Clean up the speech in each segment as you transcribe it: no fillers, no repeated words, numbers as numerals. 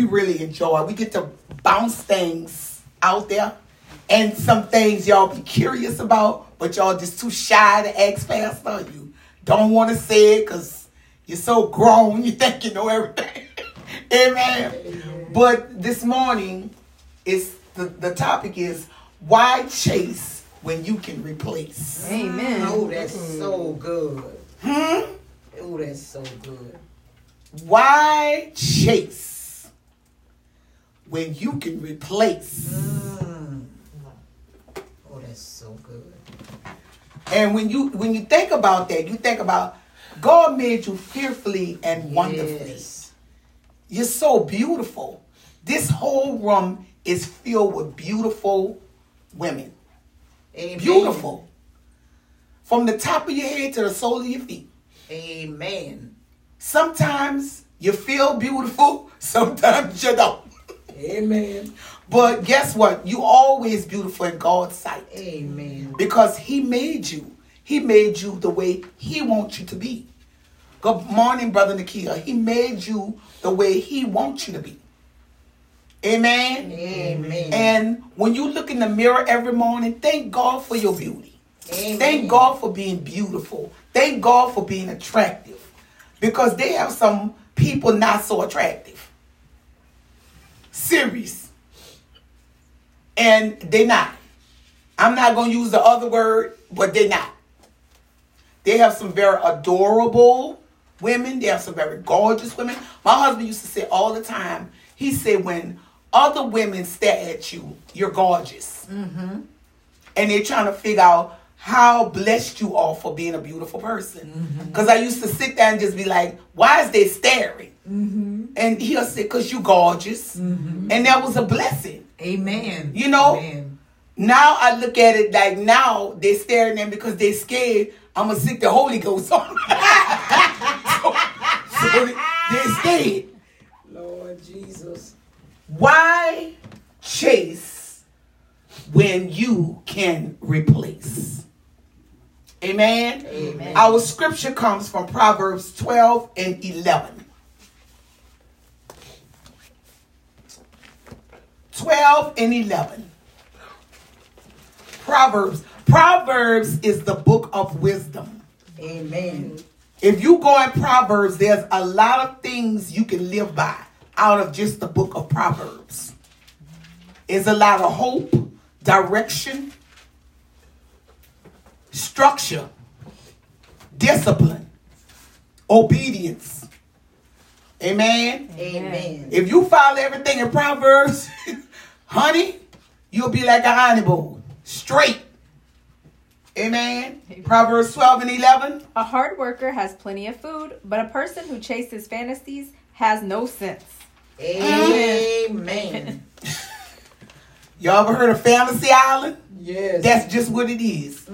we really enjoy. We get to bounce things out there. And some things y'all be curious about, but y'all just too shy to ask Pastor. You don't want to say it because you're so grown. You think you know everything. Amen. Amen. But this morning, the topic is, why chase when you can replace? Amen. Oh, that's so good. Oh, that's so good. Why chase when you can replace? Oh, that's so good. And when you think about that, you think about God made you fearfully and wonderfully. Yes. You're so beautiful. This whole room is filled with beautiful women. Amen. Beautiful. From the top of your head to the sole of your feet. Amen. Sometimes you feel beautiful, sometimes you don't. Amen. But guess what? You always beautiful in God's sight. Amen. Because he made you. He made you the way he wants you to be. Good morning, Brother Nakia. He made you the way he wants you to be. Amen? Amen. And when you look in the mirror every morning, thank God for your beauty. Amen. Thank God for being beautiful. Thank God for being attractive. Because they have some people not so attractive. Serious. And they're not. I'm not going to use the other word, but they're not. They have some very adorable women. They have some very gorgeous women. My husband used to say all the time, he said, when other women stare at you, you're gorgeous. Mm-hmm. And they're trying to figure out how blessed you are for being a beautiful person. Because I used to sit there and just be like, why is they staring? Mm-hmm. And he'll say, because you gorgeous. Mm-hmm. And that was a blessing. Amen. You know? Amen. Now I look at it like now they're staring at me because they're scared I'm going to sick the Holy Ghost on. so they're scared. Lord Jesus. Why chase when you can replace? Amen? Amen. Our scripture comes from Proverbs 12 and 11. 12 and 11. Proverbs is the book of wisdom. Amen. If you go in Proverbs, there's a lot of things you can live by out of just the book of Proverbs. It's a lot of hope, direction, structure, discipline, obedience. Amen? Amen. If you follow everything in Proverbs, honey, you'll be like a honey bowl. Straight. Amen. Proverbs 12 and 11. A hard worker has plenty of food, but a person who chases fantasies has no sense. Amen. Y'all ever heard of Fantasy Island? Yes. That's just what it is.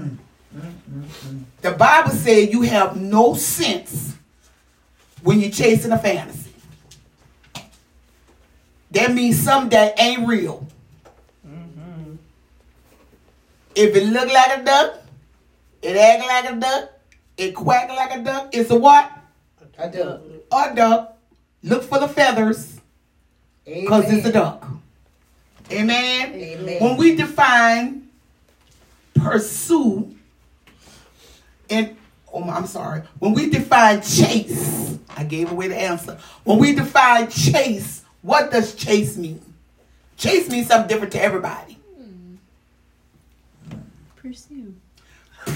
The Bible says you have no sense when you're chasing a fantasy. That means something that ain't real. If it look like a duck, it act like a duck, it quack like a duck, it's a what? A duck. A duck. Look for the feathers, because it's a duck. Amen? Amen. When we define pursue, when we define chase, I gave away the answer. When we define chase, what does chase mean? Chase means something different to everybody. Pursue. No,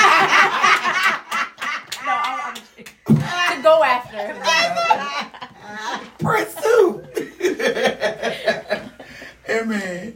I'm to go after. Pursue. Amen.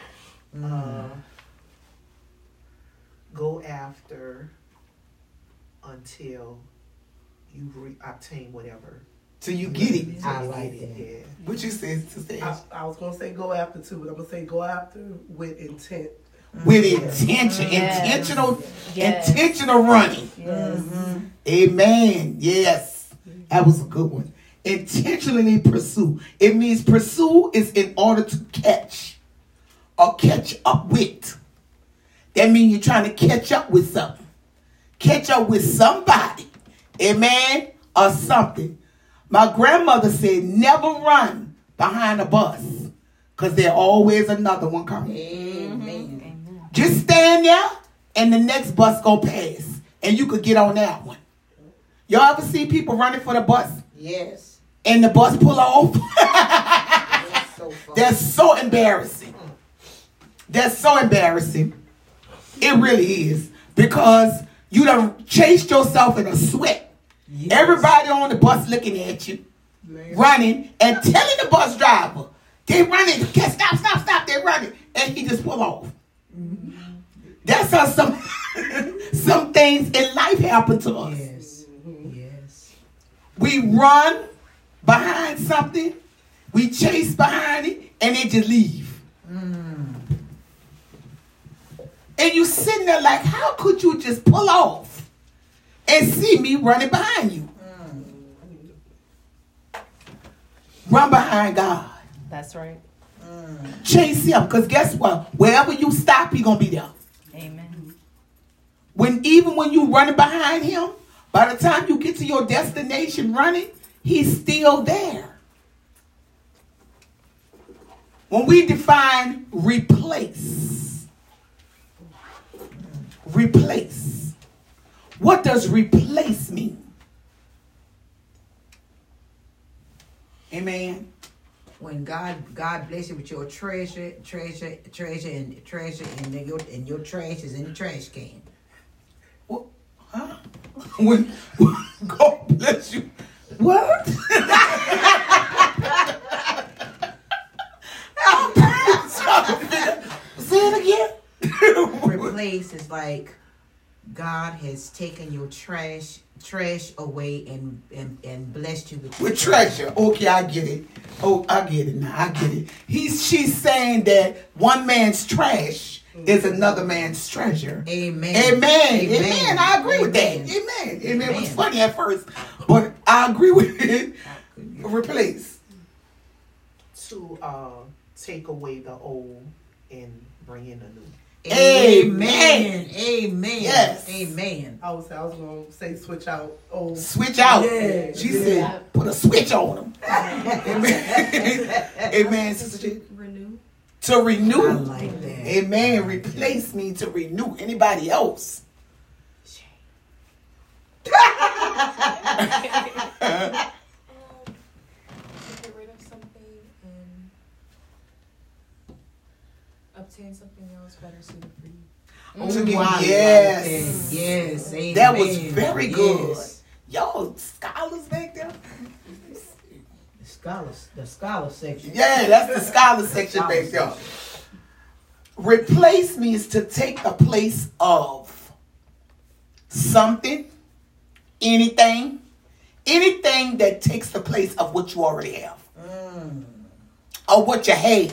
Go after until you obtain whatever. Till you get it. I like that. Yeah. What you say, Sister Ash? I was going to say go after too, but I'm going to say go after with intent. With intention. Yes. Intentional running. Yes. Amen. Yes. That was a good one. Intentionally pursue. It means pursue is in order to catch or catch up with. That means you're trying to catch up with something. Catch up with somebody. Amen. Or something. My grandmother said, never run behind a bus. Because there's always another one coming. Amen. Just stand there and the next bus go past. And you could get on that one. Y'all ever see people running for the bus? Yes. And the bus pull off? That's so funny. That's so embarrassing. That's so embarrassing. It really is. Because you done chased yourself in a sweat. Yes. Everybody on the bus looking at you, Man. running, and telling the bus driver, they running, stop, they running. And he just pull off. That's how some things in life happen to us. Yes. Yes. We run behind something, we chase behind it, and they just leave. And you sitting there like, how could you just pull off and see me running behind you? Run behind God. That's right. Chase him, because guess what? Wherever you stop, he's going to be there. Amen. Even when you running behind him, by the time you get to your destination running, he's still there. When we define replace, what does replace mean? Amen. When God bless you with your treasure, and your trash is in the trash can. What? Huh? When God bless you. What? Say it again. Replace is like God has taken your trash away and blessed you With treasure. Okay, I get it. Oh, I get it now. I get it. She's saying that one man's trash is another man's treasure. Amen. Amen. I agree with that. Amen. It was funny at first, but I agree with it. Replace. To take away the old and bring in the new. Amen. Yes. Amen. I was going to say switch out. Oh, Switch out. Yeah. She said, put a switch on them. Amen. Amen, Sister J. Renew. To renew. I like that. Amen. Replace me to renew. Anybody else? Get rid of something and obtain something else better suited for you. To give- I like yes. that. Yes. Amen. That was very good. Yes. Y'all scholars back there? The scholar section. Yeah, that's the scholar section back there. Replace means to take the place of something, anything that takes the place of what you already have. Or what you had.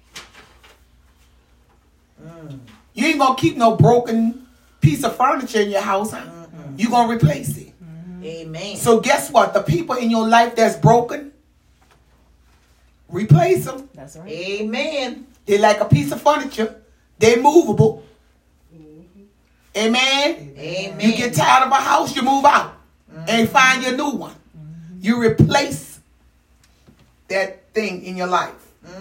You ain't gonna keep no broken piece of furniture in your house, huh? You gonna replace it. Amen. So guess what? The people in your life that's broken, replace them. That's right. Amen. They like a piece of furniture. They're movable. Amen. Amen. You get tired of a house, you move out and find your new one. You replace that thing in your life.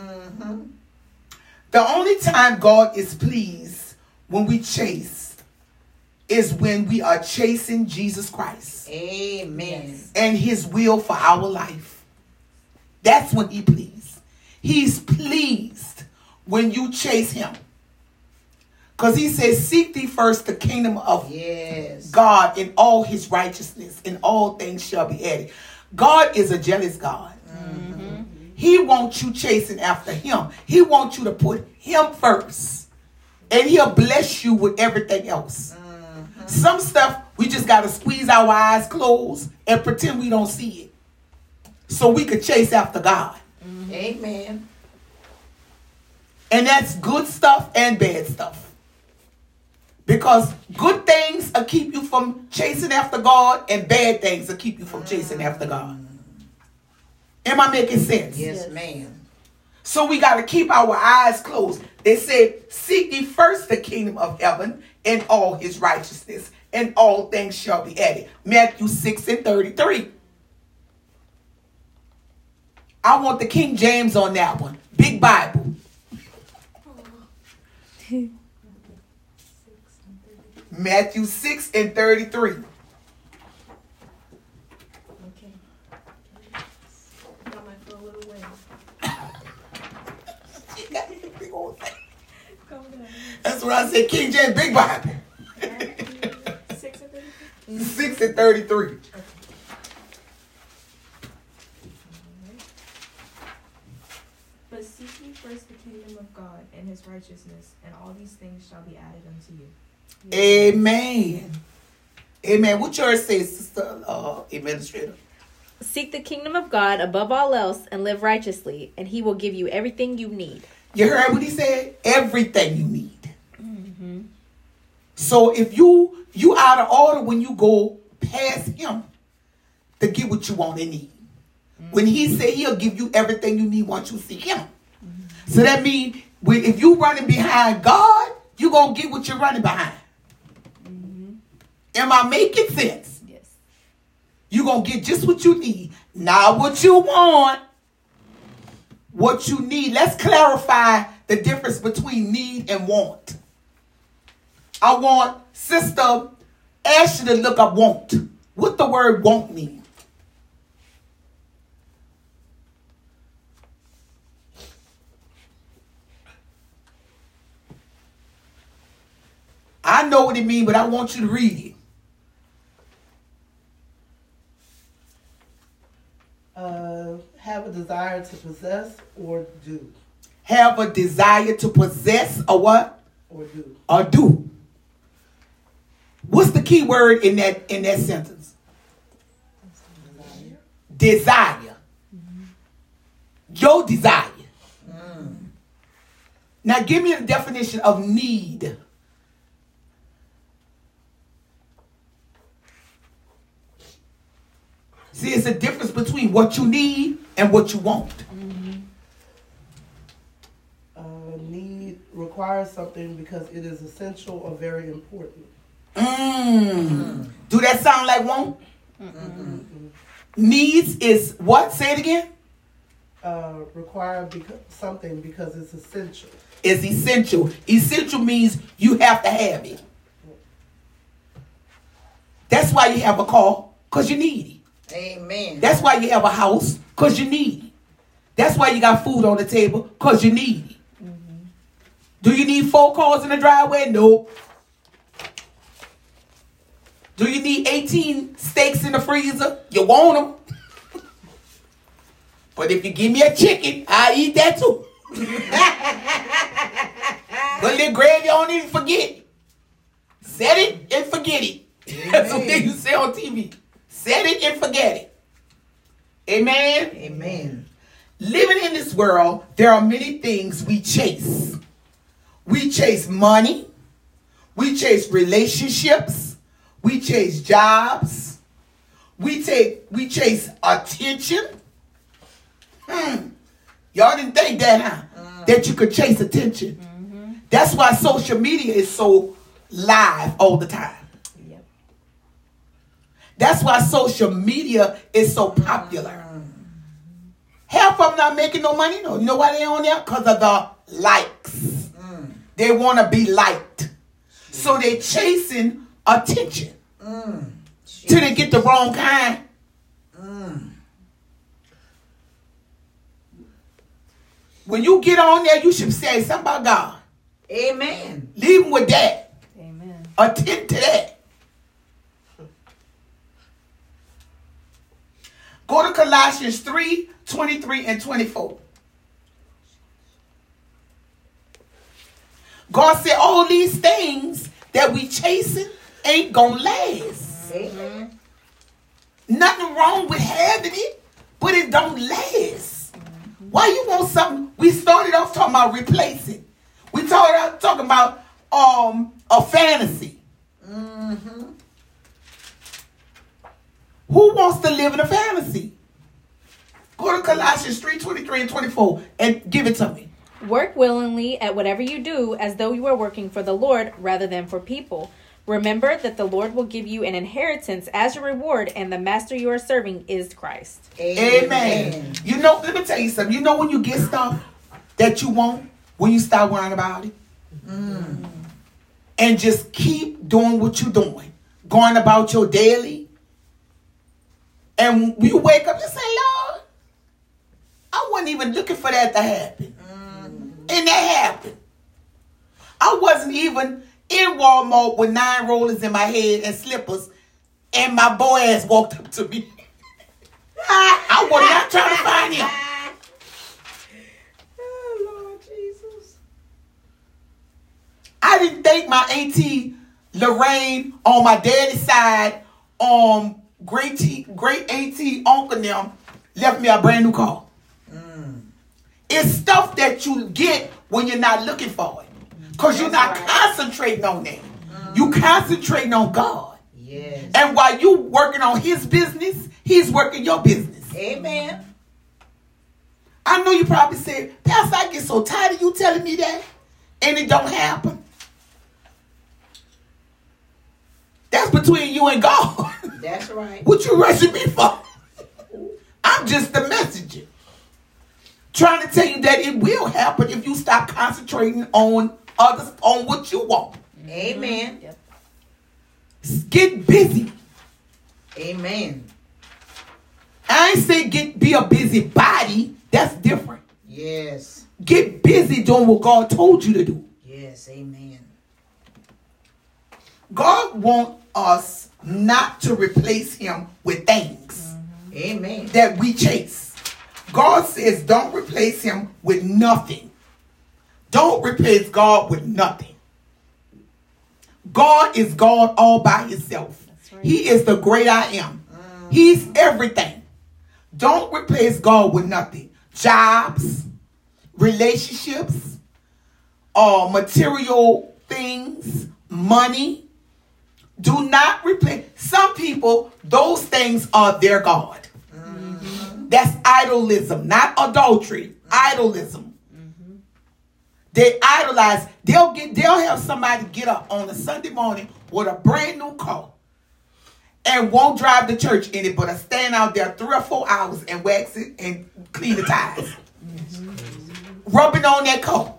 The only time God is pleased when we chase is when we are chasing Jesus Christ Amen. and his will for our life. That's when he pleased. He's pleased when you chase him. Because he says, seek thee first the kingdom of Yes. God in all his righteousness, and all things shall be added. God is a jealous God. He wants you chasing after him. He wants you to put him first. And he'll bless you with everything else. Some stuff, we just got to squeeze our eyes closed and pretend we don't see it. So we could chase after God. Amen. And that's good stuff and bad stuff. Because good things will keep you from chasing after God, and bad things will keep you from chasing after God. Am I making sense? Yes, ma'am. So we got to keep our eyes closed. They said, seek ye first the kingdom of heaven and all his righteousness, and all things shall be added. Matthew 6:33. I want the King James on that one. Big Bible. Matthew 6 and 33. Okay. Y'all might feel a little way. Big old thing. Calm down. That's what I said. King James, Big Bible. Matthew 6 and 33. 6 and 33. But seek ye first the kingdom of God and his righteousness, and all these things shall be added unto you. Amen. Amen. What yours says, Sister Administrator? Seek the kingdom of God above all else and live righteously, and he will give you everything you need. You heard what he said? Everything you need. So if you out of order when you go past him to get what you want and need. When he said he'll give you everything you need once you seek him. So that means if you running behind God, you're going to get what you're running behind. Am I making sense? Yes. You're going to get just what you need. Not what you want. What you need. Let's clarify the difference between need and want. I want Sister Ashley to look up want. What the word want mean? I know what it means, but I want you to read it. Have a desire to possess or do. Have a desire to possess or what? Or do. Or do. What's the key word in that sentence? Desire. Your desire. Now give me the definition of need. See, it's a difference between what you need and what you want. Need requires something because it is essential or very important. Do that sound like want? Needs is what? Say it again. Require something because it's essential. It's essential. Essential means you have to have it. That's why you have a car, because you need it. Amen. That's why you have a house, because you need it. That's why you got food on the table, because you need it. Do you need 4 cars in the driveway? No. Do you need 18 steaks in the freezer? You want them. But if you give me a chicken, I'll eat that too. But the gravy, don't even forget it. Set it and forget it. That's what they used to say on TV. Set it and forget it. Amen? Amen. Living in this world, there are many things we chase. We chase money. We chase relationships. We chase jobs. We chase attention. Y'all didn't think that, huh? That you could chase attention. That's why social media is so live all the time. Yep. That's why social media is so popular. Half of them not making no money. No, you know why they on there? Because of the likes. They want to be liked. So they chasing attention. Till they get the wrong kind. When you get on there, you should say something about God. Amen. Leave them with that. Amen. Attend to that. Go to Colossians 3:23 and 24. God said all these things that we chasing ain't gonna last. Amen. Nothing wrong with having it, but it don't last. Why you want something? We started off talking about replacing. We started talking about a fantasy. Who wants to live in a fantasy? Go to Colossians 3:23 and 24 and give it to me. Work willingly at whatever you do as though you were working for the Lord rather than for people. Remember that the Lord will give you an inheritance as your reward, and the master you are serving is Christ. Amen. You know, let me tell you something. You know when you get stuff that you want, when you start worrying about it? And just keep doing what you're doing. Going about your daily. And you wake up and say, Lord, I wasn't even looking for that to happen. And that happened. I wasn't even in Walmart with 9 rollers in my head and slippers, and my boy ass walked up to me. I was not trying to find him. Oh, Lord Jesus. I didn't think my auntie Lorraine on my daddy's side, great auntie uncle them left me a brand new car. It's stuff that you get when you're not looking for it. Because you're not concentrating on that. You concentrating on God. Yes. And while you working on his business, he's working your business. Amen. I know you probably said, Pastor, I get so tired of you telling me that. And it don't happen. That's between you and God. That's right. What you rushing me for? I'm just the messenger. Trying to tell you that it will happen if you stop concentrating on others, on what you want. Amen. Yep. Get busy. Amen. I ain't say be a busy body. That's different. Yes. Get busy doing what God told you to do. Yes. Amen. God wants us not to replace him with things Amen. that we chase. God says don't replace him with nothing. Don't replace God with nothing. God is God all by himself. Right. He is the great I am. He's everything. Don't replace God with nothing. Jobs, relationships, material things, money. Do not replace. Some people, those things are their God. That's idolism, not adultery. Idolism. They idolize. They'll have somebody get up on a Sunday morning with a brand new car and won't drive to church in it, but stand out there 3 or 4 hours and wax it and clean the tires. Rubbing on that car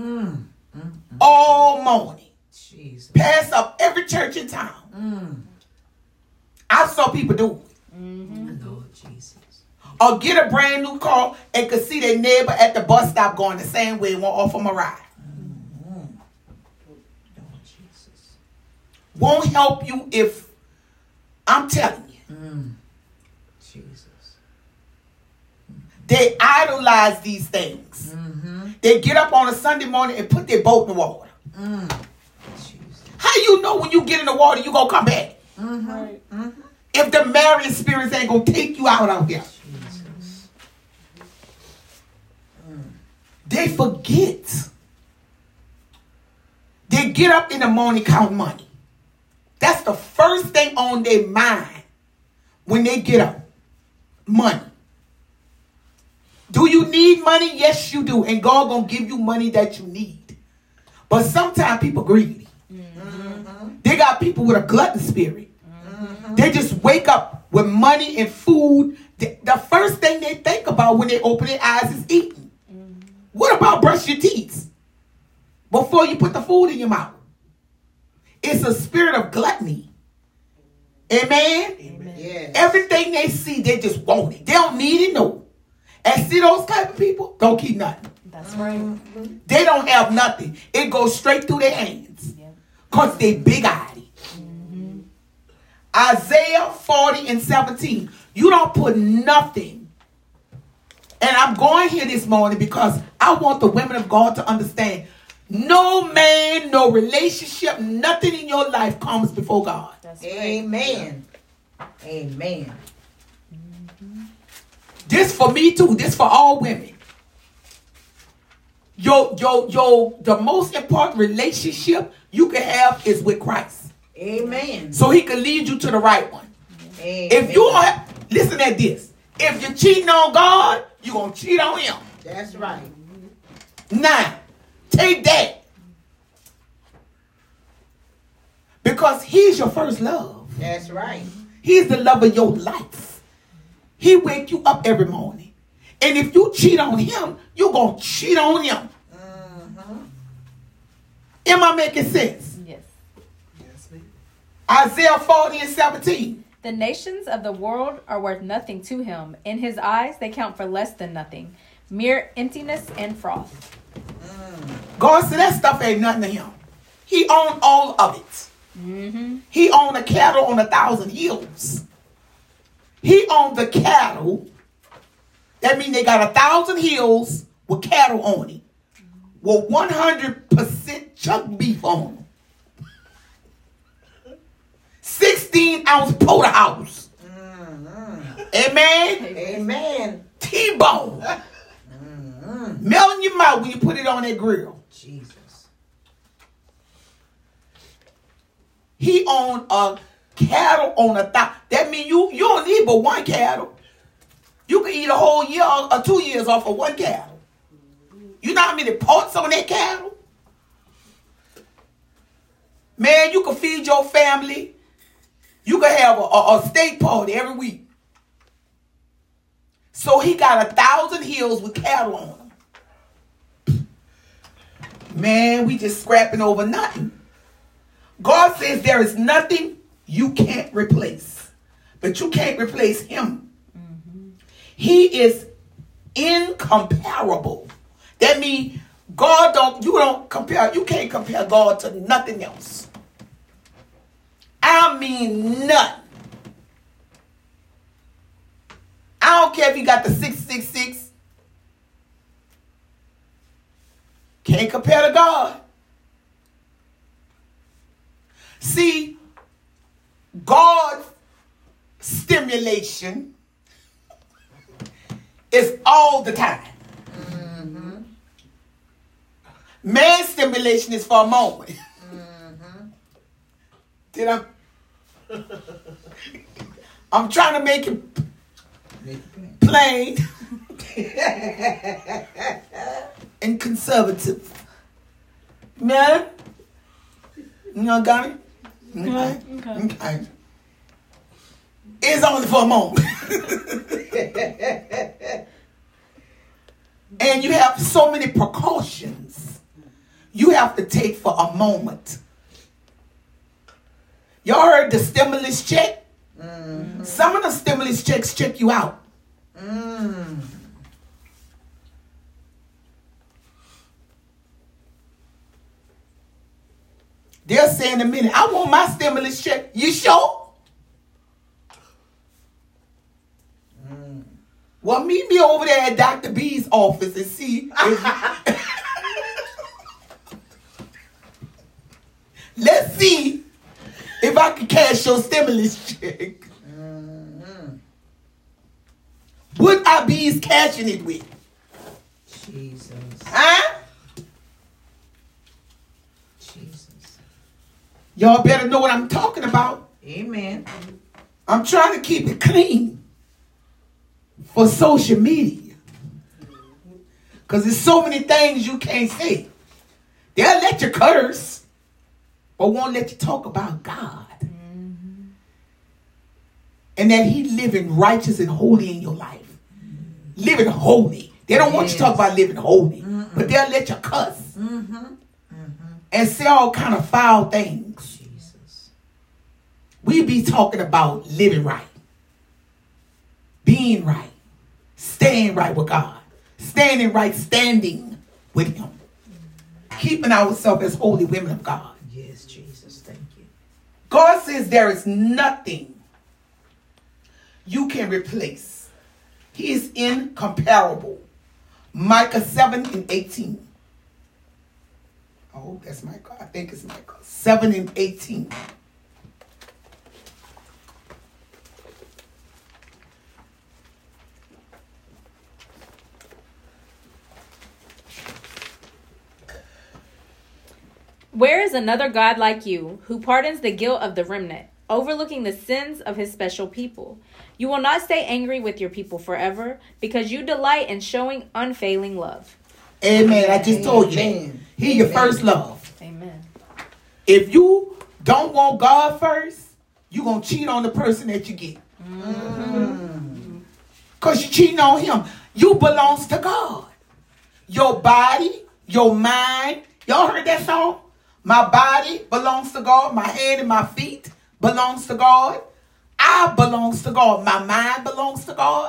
all morning. Jesus. Pass up every church in town. I saw people do it. Lord Jesus. Or get a brand new car and could see their neighbor at the bus stop going the same way and won't offer them a ride. Lord Jesus. Won't help you if, I'm telling you. Jesus. They idolize these things. They get up on a Sunday morning and put their boat in the water. Jesus. How you know when you get in the water you gonna come back? Right. If the marrying spirits ain't gonna take you out here. Jesus. They forget. They get up in the morning count money. That's the first thing on their mind when they get up. Money. Do you need money? Yes, you do. And God gonna give you money that you need. But sometimes people greedy. They got people with a glutton spirit. They just wake up with money and food. The first thing they think about when they open their eyes is eating. What about brush your teeth before you put the food in your mouth? It's a spirit of gluttony. Amen? Yes. Everything they see, they just want it. They don't need it, no. And see those type of people? Don't keep nothing. That's right. They don't have nothing. It goes straight through their hands. Because they big-eyed. Isaiah 40:17. You don't put nothing. And I'm going here this morning because I want the women of God to understand. No man, no relationship, nothing in your life comes before God. That's right. Amen. Amen. This for me too. This for all women. The most important relationship you can have is with Christ. Amen. So he can lead you to the right one. Amen. If you are, listen at this. If you're cheating on God, you're going to cheat on him. That's right. Now, take that. Because he's your first love. That's right. He's the love of your life. He wake you up every morning. And if you cheat on him, you're going to cheat on him. Am I making sense? Yes. Yes, ma'am. Isaiah 40:17. The nations of the world are worth nothing to him. In his eyes, they count for less than nothing. Mere emptiness and froth. God said that stuff ain't nothing to him. He owned all of it. Mm-hmm. He owned the cattle on 1,000 hills. He owned the cattle. That means they got 1,000 hills with cattle on it. With 100% chuck beef on them. 16-ounce porterhouse. Amen. Amen. T-bone. Melt in your mouth when you put it on that grill. Jesus. He owned a cattle on 1,000. That means you don't need but one cattle. You can eat a whole year or 2 years off of one cattle. You know how many parts on that cattle? Man, you can feed your family. You can have a steak party every week. So he got 1,000 hills with cattle on them. Man, we just scrapping over nothing. God says there is nothing you can't replace. But you can't replace him. He is incomparable. That means you can't compare God to nothing else. I mean nothing. I don't care if you got the 666. Can't compare to God. See, God's stimulation is all the time. Man's stimulation is for a moment. Did I? I'm trying to make it plain and conservative. Man, you know, got it? Okay. It's only for a moment. And you have so many precautions you have to take for a moment. Y'all heard the stimulus check? Some of the stimulus checks check you out. They'll say in a minute, I want my stimulus check. You sure? Well, meet me over there at Dr. B's office and see. Let's see if I can cash your stimulus check. What are B's cashing it with? Jesus. Huh? Jesus. Y'all better know what I'm talking about. Amen. I'm trying to keep it clean for social media. Because there's so many things you can't say. They'll let you curse, but won't let you talk about God. And that he living righteous and holy in your life. Living holy. They don't want you to talk about living holy. But they'll let you cuss. And say all kind of foul things. Jesus. We be talking about living right. Being right. Staying right with God. Standing right, standing with him. Keeping ourselves as holy women of God. Yes, Jesus. Thank you. God says there is nothing you can replace. He is incomparable. Micah 7:18. Oh, that's Micah. I think it's Micah 7:18. Where is another God like you, who pardons the guilt of the remnant, overlooking the sins of his special people? You will not stay angry with your people forever, because you delight in showing unfailing love. Amen. I just told you that. Amen. He your first love. Amen. If you don't want God first, you're going to cheat on the person that you get. Because you're cheating on him. You belongs to God. Your body, your mind. Y'all heard that song? My body belongs to God. My head and my feet belongs to God. I belongs to God. My mind belongs to God.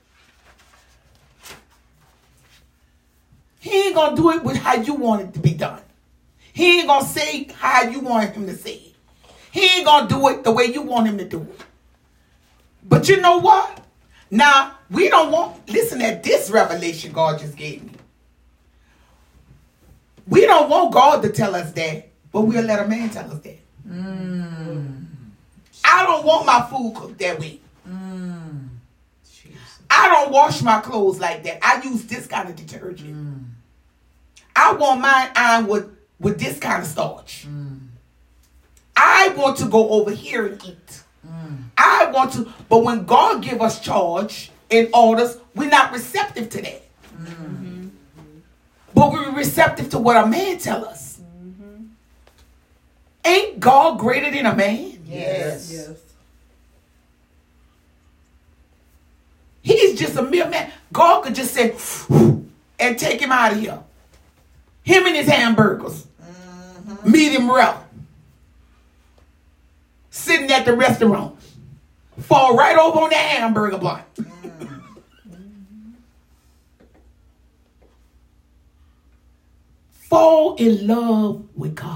He ain't going to do it with how you want it to be done. He ain't going to say how you want him to say it. He ain't going to do it the way you want him to do it. But you know what? Now, we don't want, listen at this revelation God just gave me. We don't want God to tell us that, but we'll let a man tell us that. I don't want my food cooked that way. I don't wash my clothes like that. I use this kind of detergent. I want mine ironed with this kind of starch. I want to go over here and eat. I want to, but when God give us charge and orders, we're not receptive to that. But we're receptive to what a man tell us. Ain't God greater than a man? Yes. He's just a mere man. God could just say, and take him out of here. Him and his hamburgers. Medium well. Sitting at the restaurant. Fall right over on that hamburger bun. Fall in love with God.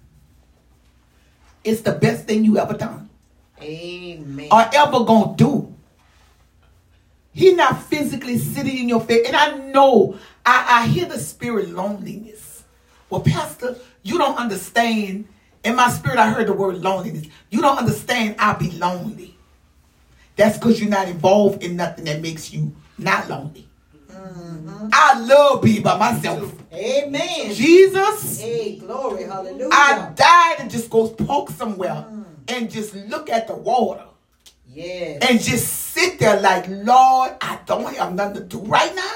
It's the best thing you ever done. Amen. Or ever gonna do. He's not physically sitting in your face. And I know, I hear the spirit loneliness. Well, Pastor, you don't understand. In my spirit, I heard the word loneliness. You don't understand I'll be lonely. That's because you're not involved in nothing that makes you not lonely. I love being by myself. Amen. Jesus. Hey, glory, hallelujah. I died and just go poke somewhere and just look at the water. Yes. And just sit there like, Lord, I don't have nothing to do right now.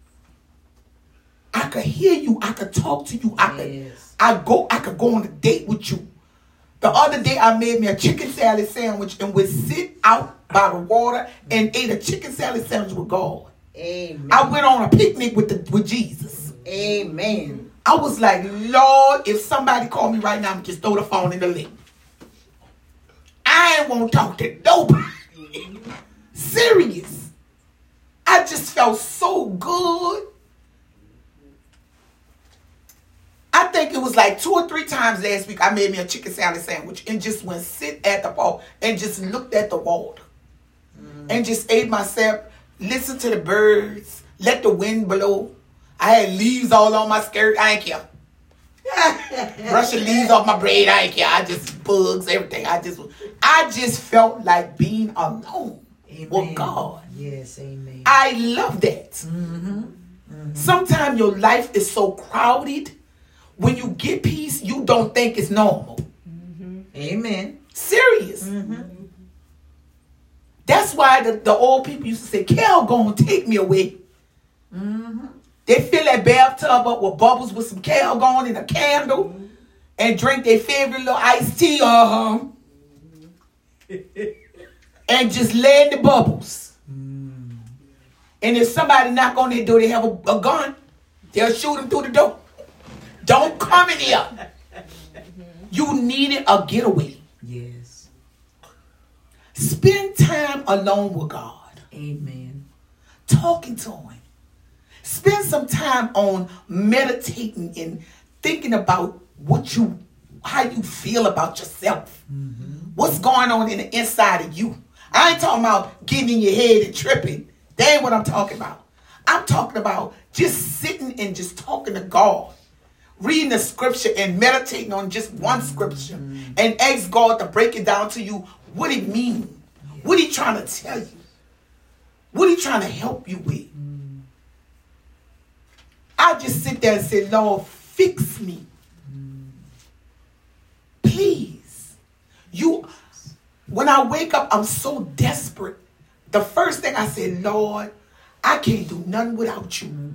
I could hear you. I could talk to you. I could go on a date with you. The other day I made me a chicken salad sandwich and would sit out by the water and ate a chicken salad sandwich with God. Amen. I went on a picnic with Jesus. Amen. I was like, Lord, if somebody called me right now, I'm just throw the phone in the lake. I ain't want to talk to nobody. Serious. I just felt so good. I think it was like 2 or 3 times last week I made me a chicken salad sandwich and just went sit at the boat and just looked at the water. And just ate myself, listened to the birds, let the wind blow. I had leaves all on my skirt. I ain't care. Brushing leaves off my braid. I ain't care. I just bugs, everything. I just felt like being alone with God. Yes, amen. I love that. Sometimes your life is so crowded. When you get peace, you don't think it's normal. Amen. Serious. That's why the old people used to say, Cal gonna take me away. They fill that bathtub up with bubbles with some Calgon and a candle and drink their favorite little iced tea, and just lay in the bubbles. And if somebody knock on their door, they have a gun, they'll shoot them through the door. Don't come in here. You needed a getaway. Yes. Spend time alone with God. Amen. Talking to him. Spend some time on meditating and thinking about how you feel about yourself. What's going on in the inside of you. I ain't talking about getting in your head and tripping. That ain't what I'm talking about. I'm talking about just sitting and just talking to God. Reading the scripture and meditating on just one scripture. And ask God to break it down to you what it means. What he trying to tell you. What he trying to help you with. I just sit there and say, Lord, fix me. Please. When I wake up, I'm so desperate. The first thing I say, Lord, I can't do nothing without you.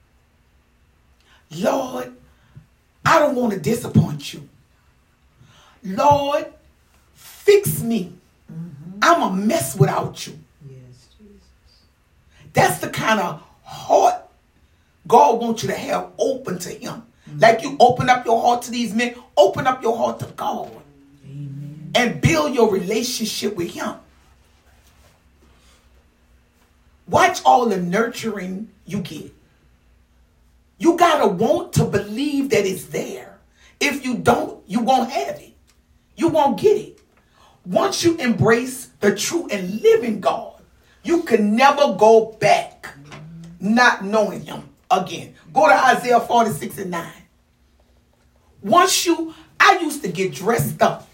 Lord, I don't want to disappoint you. Lord, fix me. I'm a mess without you. Yes, Jesus. That's the kind of heart God wants you to have open to him. Like you open up your heart to these men, open up your heart to God. Amen. And build your relationship with him. Watch all the nurturing you get. You got to want to believe that it's there. If you don't, you won't have it. You won't get it. Once you embrace the true and living God, you can never go back not knowing him again. Go to Isaiah 46:9. I used to get dressed up.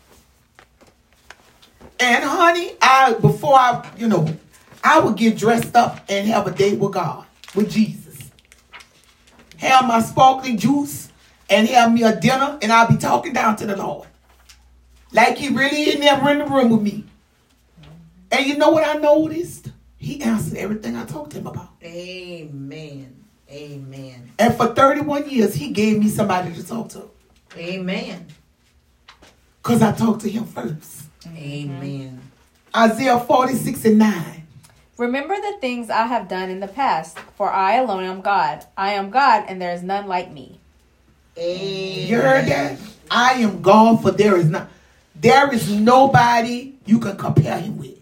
And honey, I would get dressed up and have a date with God, with Jesus. Have my sparkling juice and have me a dinner, and I'll be talking down to the Lord. Like he really ain't never in the room with me. And you know what I noticed? He answered everything I talked to him about. Amen. Amen. And for 31 years, he gave me somebody to talk to. Amen. Because I talked to him first. Amen. Isaiah 46:9. Remember the things I have done in the past, for I alone am God. I am God, and there is none like me. Amen. You heard that? I am God, for there is nobody you can compare him with.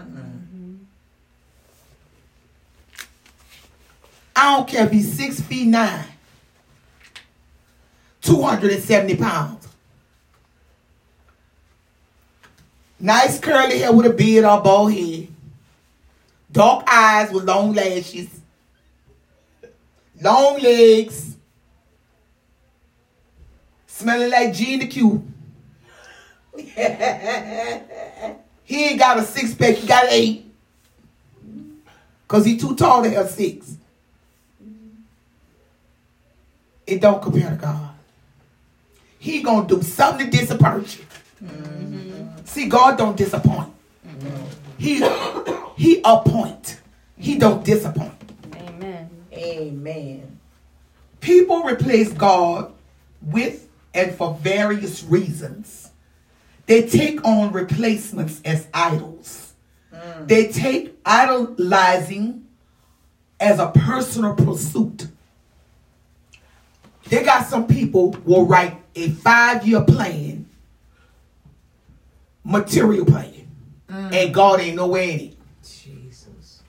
I don't care if he's 6'9", 270 pounds. Nice curly hair with a beard or bald head. Dark eyes with long lashes. Long legs. Smelling like G in the Q. He ain't got a 6-pack, he got 8. Because he too tall to have 6. It don't compare to God. He gonna do something to disappoint you. See, God don't disappoint. He appoint. He don't disappoint. Amen. Amen. People replace God with and for various reasons. They take on replacements as idols. They take idolizing as a personal pursuit. They got some people will write a 5-year plan, material plan, and God ain't nowhere in it. Jesus.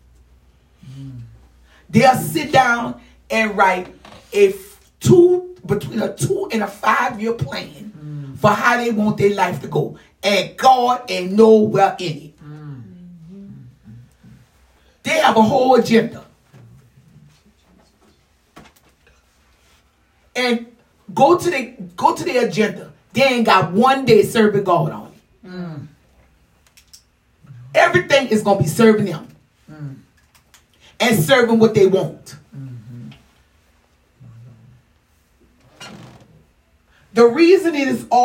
They'll sit down and write between a 2 and a 5-year plan for how they want their life to go, and God ain't nowhere in it. They have a whole agenda. And go to their agenda. They ain't got one day serving God on it. Everything is going to be serving them. And serving what they want. The reason it is they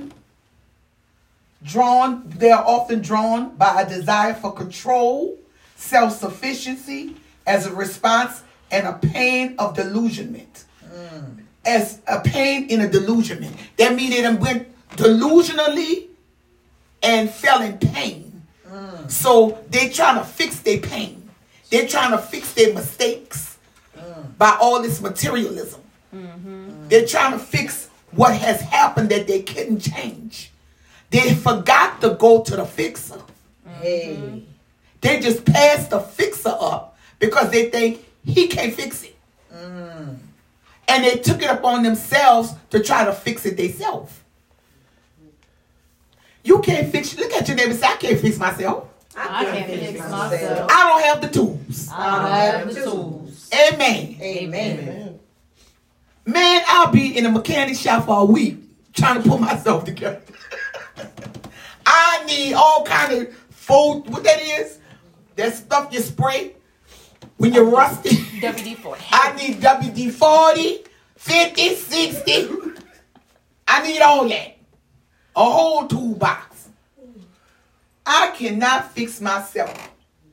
are often drawn by a desire for control, self-sufficiency as a response, and a pain of delusionment. As a pain in a delusionment. That means they done went delusionally and fell in pain. So they trying to fix their pain. They're trying to fix their mistakes by all this materialism. They're trying to fix what has happened that they couldn't change. They forgot to go to the fixer. Hey. They just passed the fixer up because they think he can't fix it. And they took it upon themselves to try to fix it themselves. You can't fix. Look at your neighbor and say, I can't fix myself. I can't fix myself. I don't have the tools. I don't have the tools. Amen. Amen. Man, I'll be in a mechanic shop for a week trying to put myself together. I need all kind of food. What that is? That stuff you spray when you're rusty. WD-40. I need WD-40, 50, 60. I need all that. A whole toolbox. I cannot fix myself.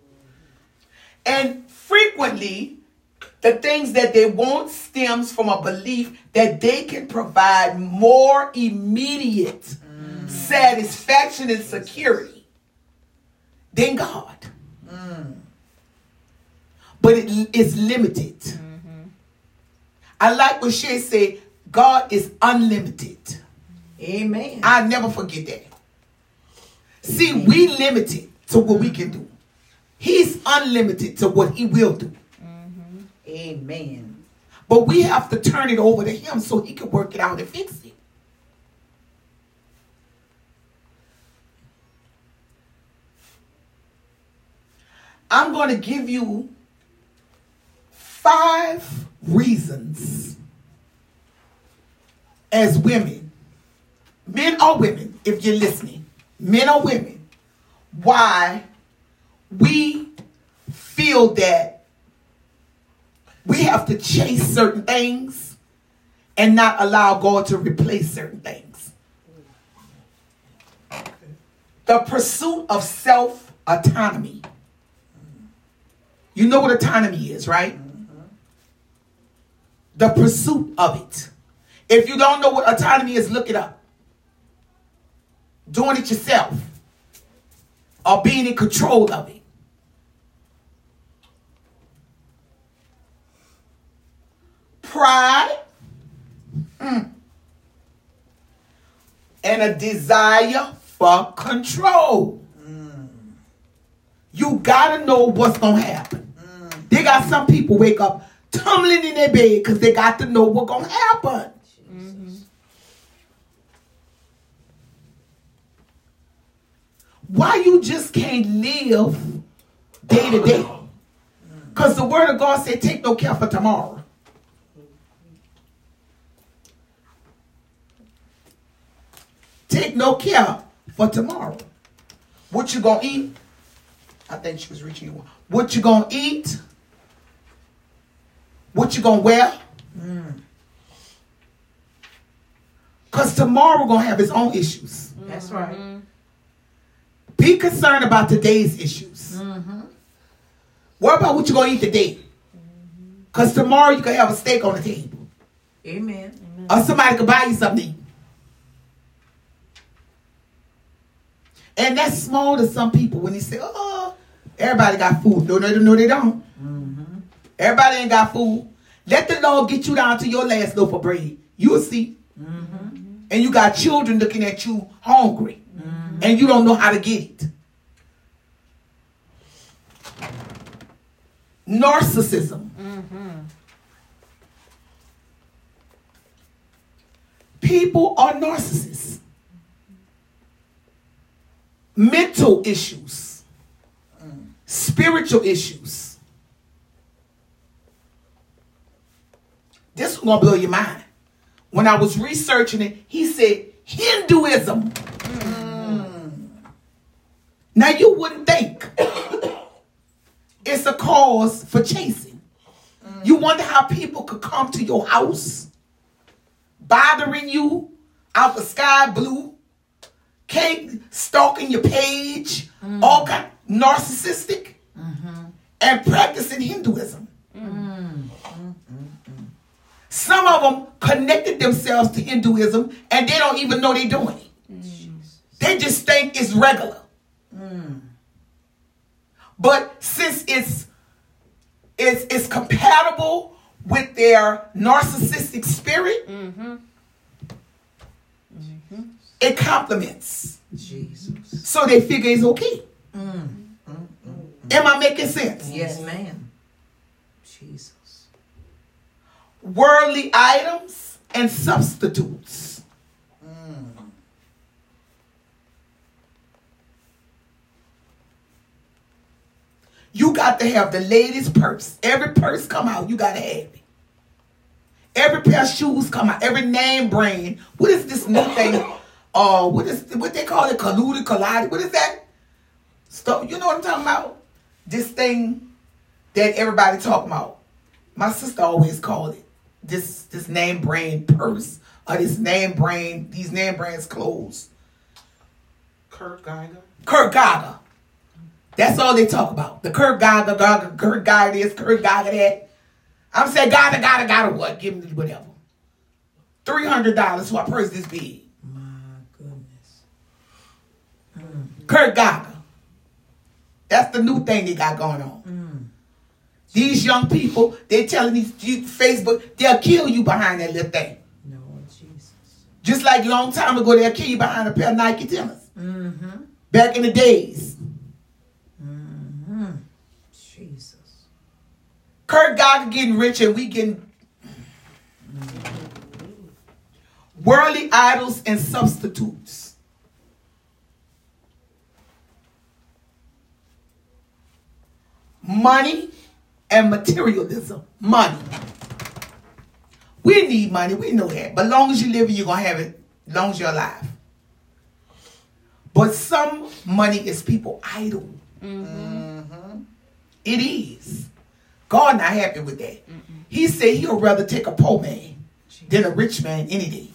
And frequently, the things that they want stems from a belief that they can provide more immediate satisfaction and security than God. But it is limited. I like what Shay said, God is unlimited. Amen. I'll never forget that. See, we limited to what we can do. He's unlimited to what he will do. Amen. But we have to turn it over to him so he can work it out and fix it. I'm going to give you 5 reasons as women, men or women, if you're listening, men or women, why we feel that we have to chase certain things and not allow God to replace certain things. The pursuit of self-autonomy. You know what autonomy is, right? The pursuit of it. If you don't know what autonomy is, look it up. Doing it yourself. Or being in control of it. Pride. And a desire for control. You gotta know what's gonna happen. They got some people wake up tumbling in their bed because they got to know what's gonna happen. Why you just can't live day to day? Because the word of God said, take no care for tomorrow. Take no care for tomorrow. What you gonna eat? I think she was reaching you. What you gonna eat? What you gonna wear? Because tomorrow gonna have its own issues. That's right. Be concerned about today's issues. Worry about what you're going to eat today. Because tomorrow you can have a steak on the table. Amen. Or somebody could buy you something to eat. And that's small to some people when they say, oh, everybody got food. No, they don't. Everybody ain't got food. Let the Lord get you down to your last loaf of bread. You'll see. And you got children looking at you hungry. And you don't know how to get it. Narcissism. People are narcissists. Mental issues. Spiritual issues. This is going to blow your mind. When I was researching it, he said Hinduism. Now you wouldn't think it's a cause for chasing. You wonder how people could come to your house, bothering you out the sky blue, stalking your page, all kind narcissistic, and practicing Hinduism. Some of them connected themselves to Hinduism and they don't even know they're doing it. They just think it's regular. But since it's compatible with their narcissistic spirit, it complements. Jesus. So they figure it's okay. Am I making sense? Yes, ma'am. Jesus. Worldly items and substitutes. You got to have the latest purse. Every purse come out, you got to have it. Every pair of shoes come out. Every name brand. What is this new thing? What they call it? Collide. What is that? Stuff. You know what I'm talking about? This thing that everybody talking about. My sister always called it this name brand purse or this name brand, these name brands clothes. Kurt Geiger. Kurt Geiger. That's all they talk about. The Kurt Geiger, Kurt Geiger this, Kurt Geiger that. I'm saying Geiger what? Give me whatever. $300 for a purse this big. My goodness. Kurt Geiger. That's the new thing they got going on. These young people, they're telling these Facebook, they'll kill you behind that little thing. No, Jesus. Just like a long time ago, they'll kill you behind a pair of Nike Timbers. Back in the days. Jesus. Kurt Geiger getting rich and we getting worldly idols and substitutes. Money and materialism. Money. We need money. We know that. But long as you live, you're going to have it. As long as you're alive. But some money is people idol. It is. God not happy with that. He said he'll rather take a poor man than a rich man any day.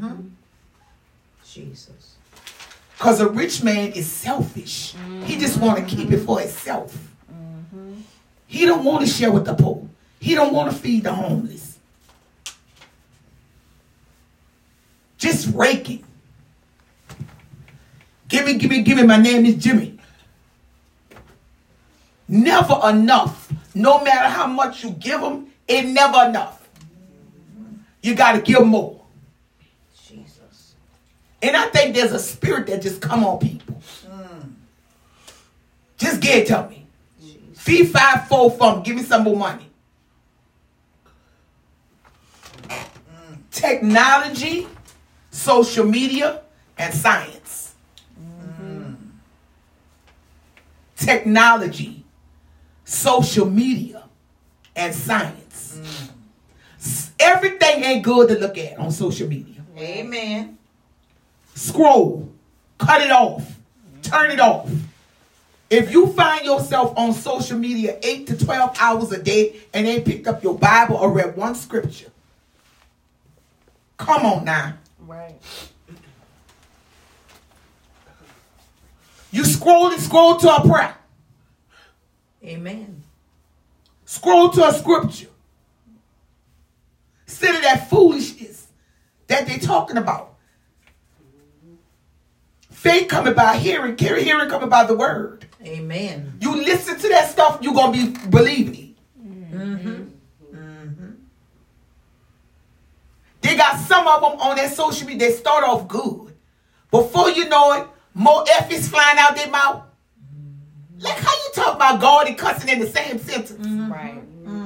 Jesus. Because a rich man is selfish. He just want to keep it for himself. He don't want to share with the poor. He don't want to feed the homeless. Just raking. Give me. My name is Jimmy. Never enough. No matter how much you give them, it's never enough. You got to give more. Jesus. And I think there's a spirit that just come on people. Just give it to me. Fee, 5, 4 from. Give me some more money. Technology, social media, and science. Technology, social media, and science. Everything ain't good to look at on social media. Amen. Scroll, cut it off, turn it off. If you find yourself on social media 8 to 12 hours a day and ain't picked up your Bible or read one scripture, come on now. Right. You scroll to a prayer. Amen. Scroll to a scripture. Instead of that foolishness that they're talking about. Faith coming by hearing, hearing coming by the word. Amen. You listen to that stuff, you're going to be believing it. They got some of them on their social media, they start off good. Before you know it, more F is flying out their mouth. Like how you talk about God and cussing in the same sentence. Right.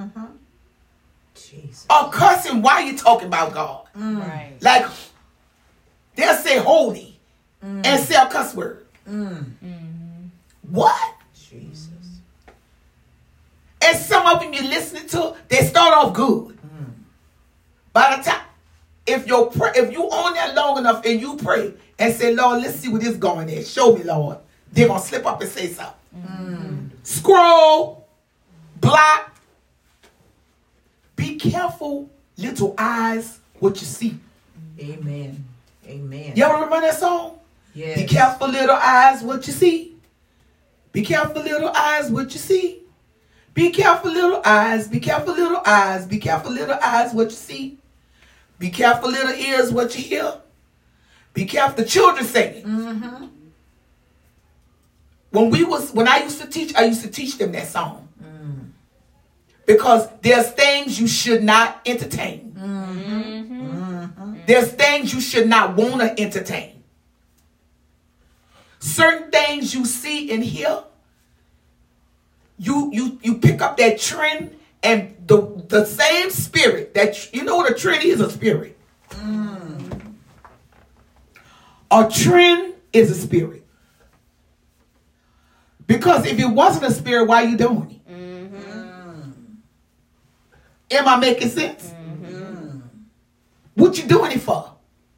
Jesus. Or cussing while you talking about God. Right. Like, they'll say holy and say a cuss word. What? Jesus. And some of them you're listening to, they start off good. By the time, if you on there long enough and you pray and say, Lord, let's see what this going is. Show me, Lord. They're going to slip up and say something. Scroll, block. Be careful, little eyes, what you see. Amen. Amen. You ever remember that song? Yes. Be careful, little eyes, what you see. Be careful, little eyes, what you see. Be careful, little eyes. Be careful, little eyes. Be careful, little eyes, what you see. Be careful, little ears, what you hear. Be careful. The children singing. When I used to teach them that song. Because there's things you should not entertain. There's things you should not want to entertain. Certain things you see and hear, you pick up that trend, and the same spirit that you know what a trend is, a spirit. A trend is a spirit. Because if it wasn't a spirit, why are you doing it? Am I making sense? What you doing it for?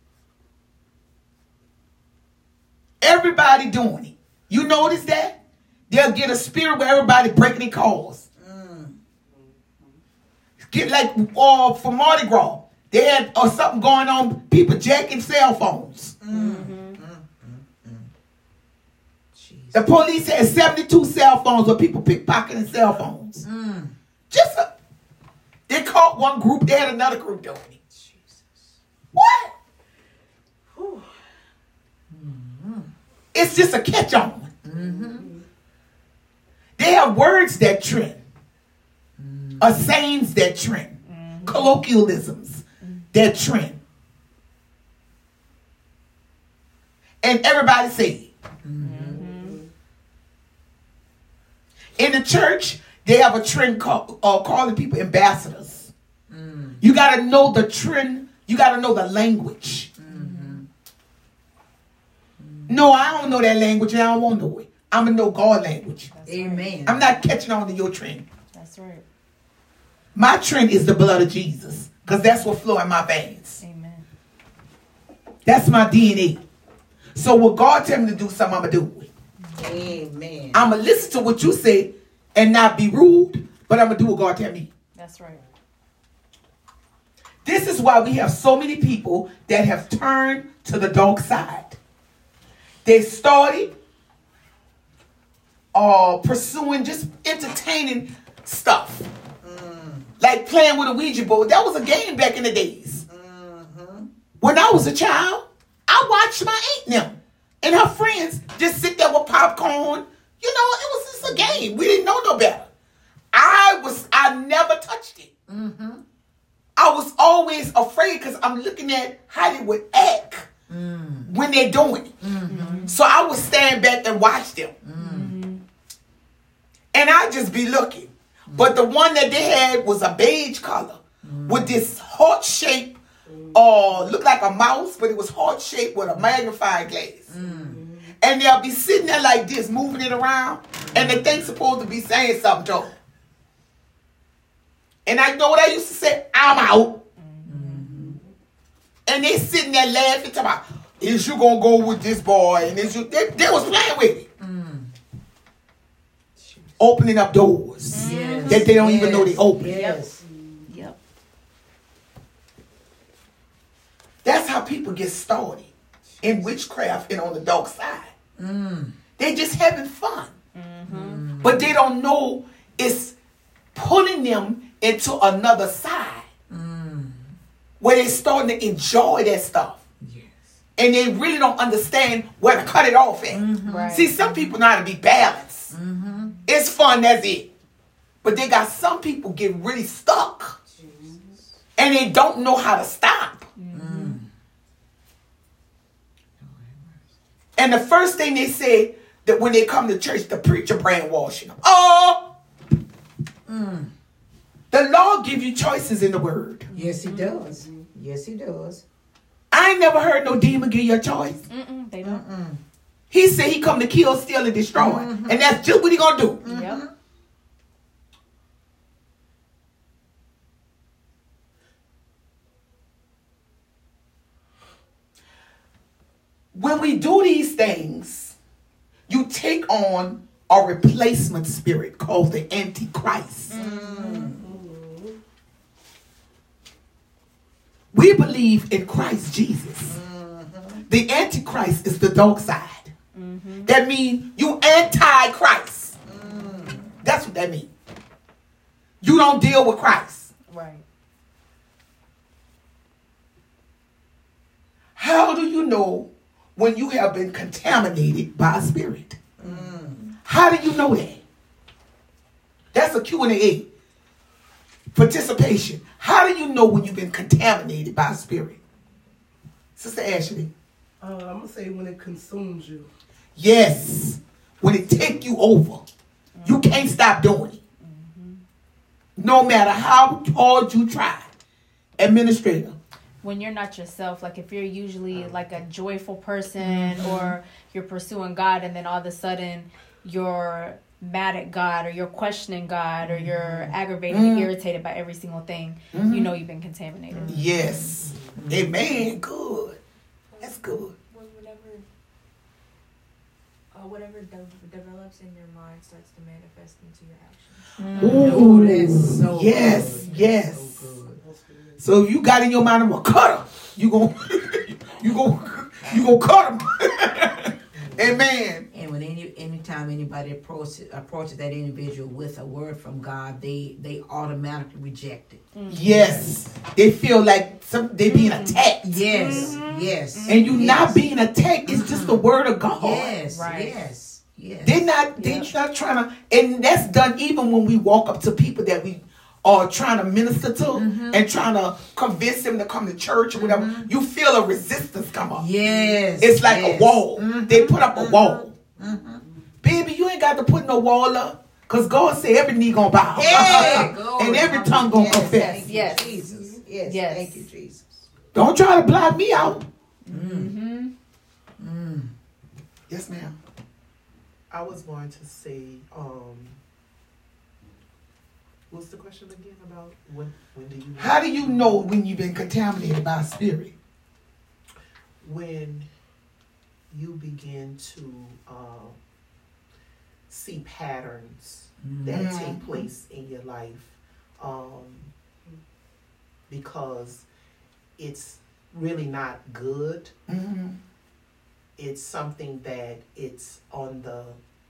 Everybody doing it. You notice that? They'll get a spirit where everybody breaking their calls. Get like for Mardi Gras. They had something going on, people jacking cell phones. The police had 72 cell phones where people pickpocketing cell phones. They caught one group, they had another group doing it. Jesus. What? It's just a catch-on. They have words that trend. Sayings that trend. Colloquialisms that trend. And everybody say it. In the church, they have a trend calling people ambassadors. You got to know the trend. You got to know the language. No, I don't know that language and I don't want to know it. I'm going to know God language. Amen. I'm not catching on to your trend. That's right. My trend is the blood of Jesus because that's what flows in my veins. Amen. That's my DNA. So when God tell me to do something, I'm going to do it. Amen. I'm going to listen to what you say and not be rude, but I'm going to do what God tell me. That's right. This is why we have so many people that have turned to the dark side. They started pursuing just entertaining stuff. Like playing with a Ouija board. That was a game back in the days. When I was a child, I watched my aunt and them and her friends just sit there with popcorn. You know, it was just a game. We didn't know no better. I never touched it. I was always afraid because I'm looking at how they would act when they're doing it. So I would stand back and watch them. And I'd just be looking. But the one that they had was a beige color with this heart shape, looked like a mouse, but it was heart shaped with a magnifying glass. And they'll be sitting there like this, moving it around, and the thing's supposed to be saying something to them. And I know what I used to say, I'm out. And they sitting there laughing, talking about, is you gonna go with this boy? And is you, they was playing with it. Opening up doors that they don't even know they open. Yes. Yep. That's how people get started in witchcraft and on the dark side. They just having fun. But they don't know it's pulling them into another side where they're starting to enjoy that stuff. And they really don't understand where to cut it off at. Right. See, some people know how to be balanced. It's fun, that's it. But they got some people get really stuck. And they don't know how to stop. And the first thing they say that when they come to church, the preacher brainwashing them. The Lord give you choices in the word. Yes, he does. Yes, he does. I ain't never heard no demon give you a choice. They don't. He said he come to kill, steal, and destroy. And that's just what he gonna do. Yep. When we do these things, you take on a replacement spirit called the Antichrist. We believe in Christ Jesus. The Antichrist is the dark side. That means you anti-Christ. That's what that means. You don't deal with Christ. Right. How do you know when you have been contaminated by a spirit? How do you know that? That's a Q&A. Participation. How do you know when you've been contaminated by a spirit? Sister Ashley. I'm going to say when it consumes you. Yes. When it take you over. You can't stop doing it. No matter how hard you try. Administrator. When you're not yourself, like if you're usually like a joyful person or you're pursuing God and then all of a sudden you're mad at God or you're questioning God or you're aggravated and irritated by every single thing, you know you've been contaminated. Yes. Amen. Good. That's good. Whatever develops in your mind starts to manifest into your actions. Ooh, that's so yes, good. yes. That's so good. So if you got in your mind, I'm gonna cut him. You gonna cut him. Amen. And when anytime anybody approaches that individual with a word from God, they automatically reject it. Yes, they feel like They being attacked. Yes. Yes. And you yes. not being attacked. It's just the word of God. Yes. Right. Yes. Yes. They're not trying to, and that's done even when we walk up to people that we are trying to minister to and trying to convince them to come to church or whatever. You feel a resistance come up. Yes. It's like yes. a wall. They put up a wall. Baby, you ain't got to put no wall up. Because God said every knee gonna bow. Hey, and every tongue gonna confess. Thank you, Yes. Jesus. Yes. Yes. Thank you, Jesus. Don't try to block me out. Yes, ma'am. I was going to say, what's the question again about when do you? How do you know when you've been contaminated by a spirit? When you begin to see patterns that take place in your life, because it's really not good. It's something that it's on the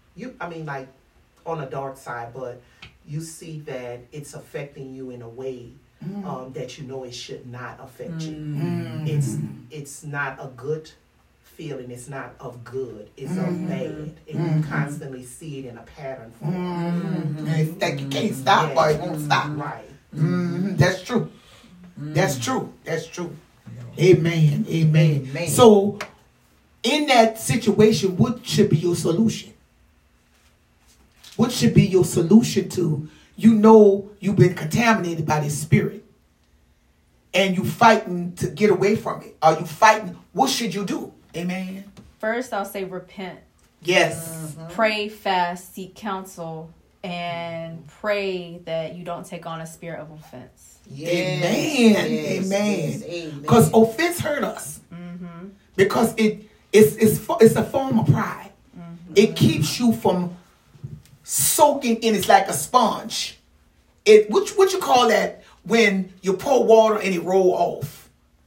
on the dark side, but you see that it's affecting you in a way that you know it should not affect you. It's not a good feeling. It's not of good. It's of bad, and you constantly see it in a pattern form. And it's like you can't stop or it won't stop. Right. That's true. That's true. That's true. Amen. Amen. Amen. So, in that situation, what should be your solution? What should be your solution to, you know, you've been contaminated by this spirit and you fighting to get away from it? Are you fighting? What should you do? Amen. First, I'll say repent. Yes. Pray, fast, seek counsel, and pray that you don't take on a spirit of offense. Yes. Amen. Yes. Amen. Yes. Because offense hurt us. Because it's a form of pride. It keeps you from soaking in. It's like a sponge. What you call that when you pour water and it roll off?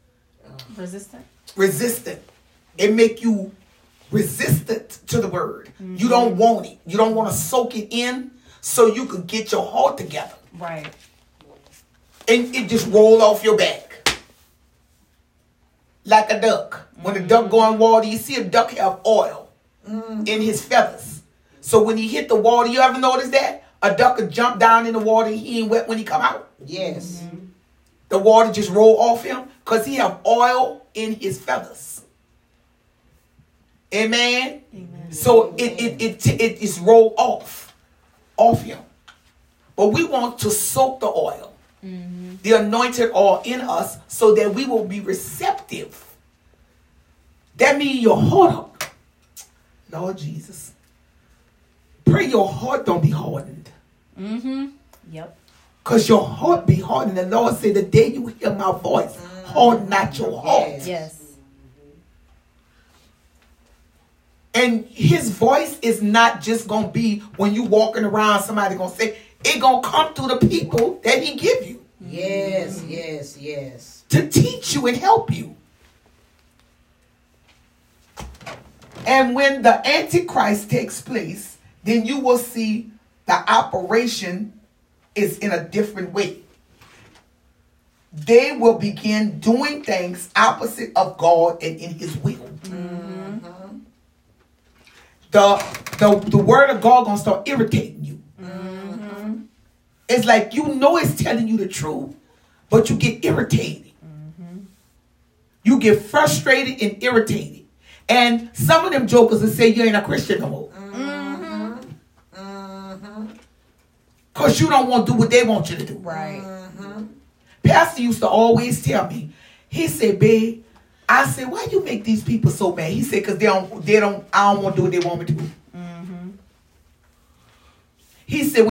Resistant. It make you resistant to the word. You don't want it. You don't want to soak it in so you can get your heart together. Right. And it just roll off your back. Like a duck. When a duck go in water, you see a duck have oil in his feathers. So when he hit the water, you ever notice that? A duck could jump down in the water and he ain't wet when he come out. Yes. The water just roll off him because he have oil in his feathers. Amen? So it is roll off him. But we want to soak the oil, the anointed oil in us, so that we will be receptive. That means your heart, Lord Jesus. Pray your heart don't be hardened. Yep. Because your heart be hardened. The Lord said, the day you hear my voice, harden not your heart. Yes. And his voice is not just going to be when you walking around, somebody going to say, it going to come through the people that he give you. Yes, yes, yes. To teach you and help you. And when the Antichrist takes place, then you will see the operation is in a different way. They will begin doing things opposite of God and in his will. The word of God gonna start irritating you. It's like you know it's telling you the truth, but you get irritated. You get frustrated and irritated. And some of them jokers will say you ain't a Christian no more. Because you don't want to do what they want you to do. Right. Pastor used to always tell me, he said, babe, I said, why you make these people so mad? He said, because I don't want to do what they want me to do. He said,